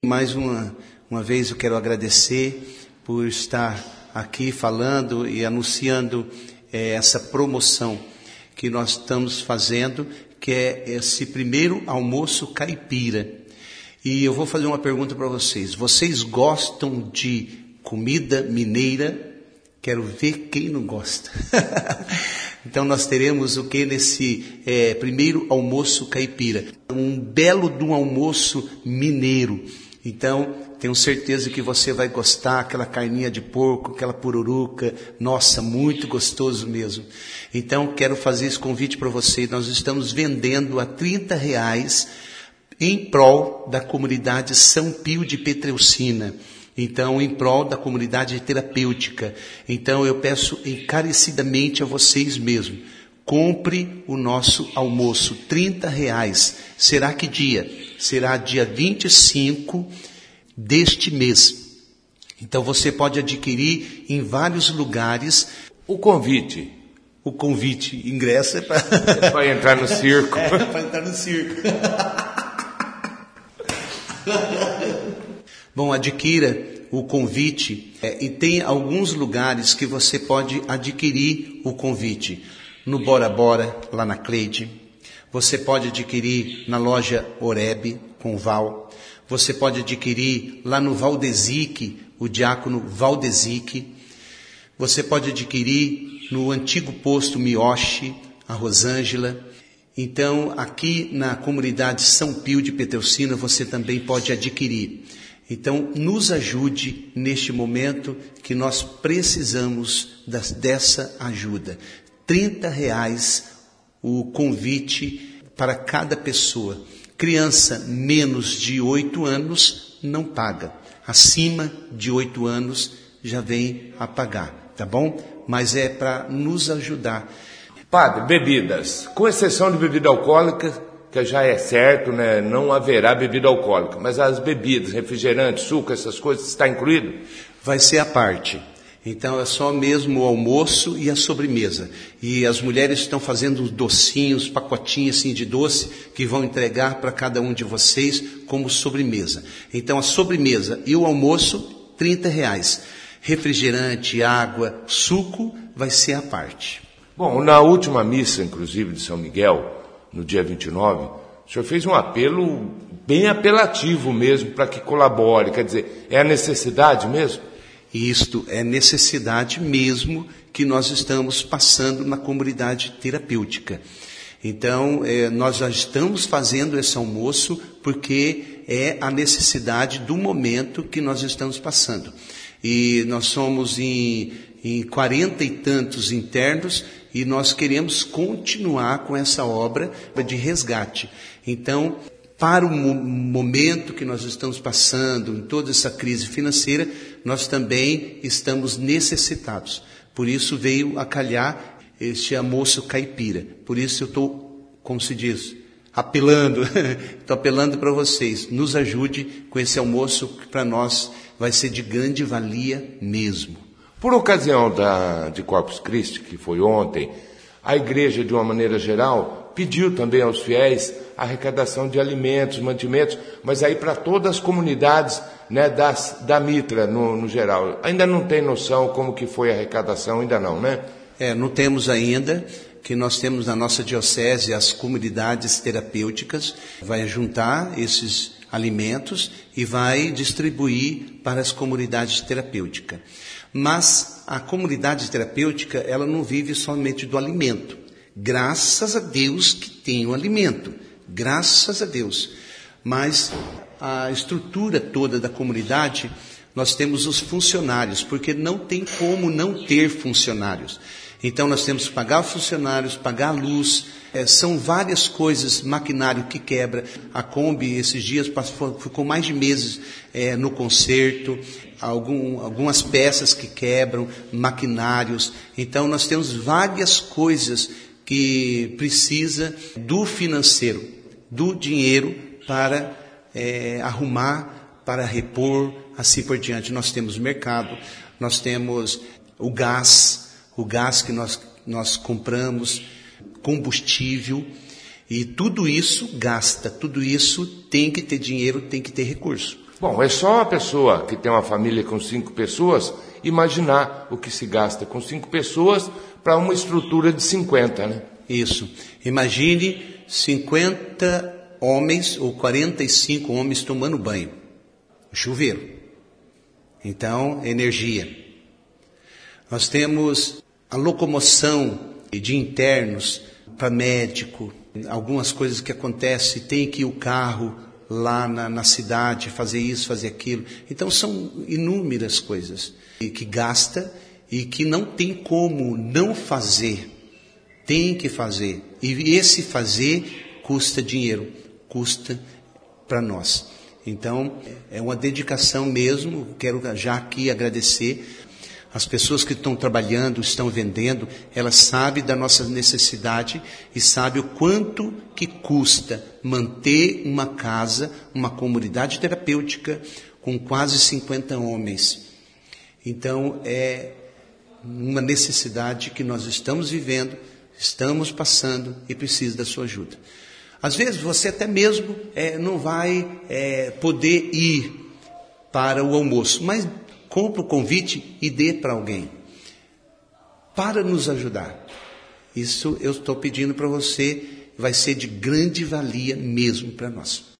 Mais uma vez eu quero agradecer por estar aqui falando e anunciando essa promoção que nós estamos fazendo, que é esse primeiro almoço caipira. E eu vou fazer uma pergunta para vocês. Vocês gostam de comida mineira? Quero ver quem não gosta. Então nós teremos o que nesse primeiro almoço caipira? Um belo de um almoço mineiro. Então tenho certeza que você vai gostar, aquela carninha de porco, aquela pururuca, nossa, muito gostoso mesmo. Então quero fazer esse convite para você. Nós estamos vendendo a R$30 em prol da comunidade São Pio de Petreucina. Então, em prol da comunidade terapêutica. Então, eu peço encarecidamente a vocês mesmos, compre o nosso almoço, R$30. Será que dia? Será dia 25 deste mês. Então, você pode adquirir em vários lugares. O convite, ingresso é para entrar no circo. Para entrar no circo. Bom, adquira o convite e tem alguns lugares que você pode adquirir o convite. No Bora Bora, lá na Cleide. Você pode adquirir na loja Oreb, com Val. Você pode adquirir lá no Valdesique, o diácono Valdesique. Você pode adquirir no antigo posto Mioche, a Rosângela. Então, aqui na comunidade São Pio de Petreucina, você também pode adquirir. Então, nos ajude neste momento que nós precisamos dessa ajuda. R$30 o convite para cada pessoa. Criança menos de 8 anos não paga. Acima de 8 anos já vem a pagar, tá bom? Mas é para nos ajudar. Padre, bebidas, com exceção de bebida alcoólica, que já é certo, né? Não haverá bebida alcoólica, mas as bebidas, refrigerante, suco, essas coisas, está incluído? Vai ser a parte. Então é só mesmo o almoço e a sobremesa. E as mulheres estão fazendo os docinhos, pacotinhos assim de doce, que vão entregar para cada um de vocês como sobremesa. Então a sobremesa e o almoço, R$30. Refrigerante, água, suco, vai ser a parte. Bom, na última missa, inclusive, de São Miguel, no dia 29, o senhor fez um apelo bem apelativo mesmo para que colabore. Quer dizer, é a necessidade mesmo? Isto é necessidade mesmo que nós estamos passando na comunidade terapêutica. Então, nós já estamos fazendo esse almoço porque é a necessidade do momento que nós estamos passando. E nós somos em 40 e tantos internos e nós queremos continuar com essa obra de resgate. Então, para o momento que nós estamos passando, em toda essa crise financeira, nós também estamos necessitados. Por isso veio a calhar este almoço caipira. Por isso eu estou, como se diz, apelando. Estou apelando para vocês. Nos ajude com esse almoço que para nós vai ser de grande valia mesmo. Por ocasião de Corpus Christi, que foi ontem, a igreja, de uma maneira geral, pediu também aos fiéis a arrecadação de alimentos, mantimentos, mas aí para todas as comunidades, né, da Mitra, no geral. Ainda não tem noção como que foi a arrecadação, ainda não, né? Não temos ainda, que nós temos na nossa diocese as comunidades terapêuticas, vai juntar esses alimentos e vai distribuir para as comunidades terapêuticas. Mas a comunidade terapêutica, ela não vive somente do alimento. Graças a Deus que tem o alimento. Graças a Deus. Mas a estrutura toda da comunidade, nós temos os funcionários, porque não tem como não ter funcionários. Então nós temos que pagar funcionários, pagar a luz, são várias coisas, maquinário que quebra. A Kombi esses dias ficou mais de meses no conserto, algumas peças que quebram, maquinários. Então nós temos várias coisas que precisa do financeiro, do dinheiro para arrumar, para repor, assim por diante. Nós temos mercado, nós temos o gás que nós compramos, combustível, e tudo isso gasta, tudo isso tem que ter dinheiro, tem que ter recurso. Bom, é só uma pessoa que tem uma família com 5 pessoas imaginar o que se gasta com 5 pessoas para uma estrutura de 50, né? Isso. Imagine 50 homens ou 45 homens tomando banho. Chuveiro. Então, energia. Nós temos a locomoção de internos para médico. Algumas coisas que acontecem, tem que ir o carro lá na cidade, fazer isso, fazer aquilo. Então são inúmeras coisas que gasta e que não tem como não fazer. Tem que fazer. E esse fazer custa dinheiro, custa para nós. Então é uma dedicação mesmo. Quero já aqui agradecer as pessoas que estão trabalhando, estão vendendo, elas sabem da nossa necessidade e sabem o quanto que custa manter uma casa, uma comunidade terapêutica com quase 50 homens. Então, é uma necessidade que nós estamos vivendo, estamos passando e precisa da sua ajuda. Às vezes, você até mesmo não vai poder ir para o almoço, mas compre o convite e dê para alguém, para nos ajudar. Isso eu estou pedindo para você, vai ser de grande valia mesmo para nós.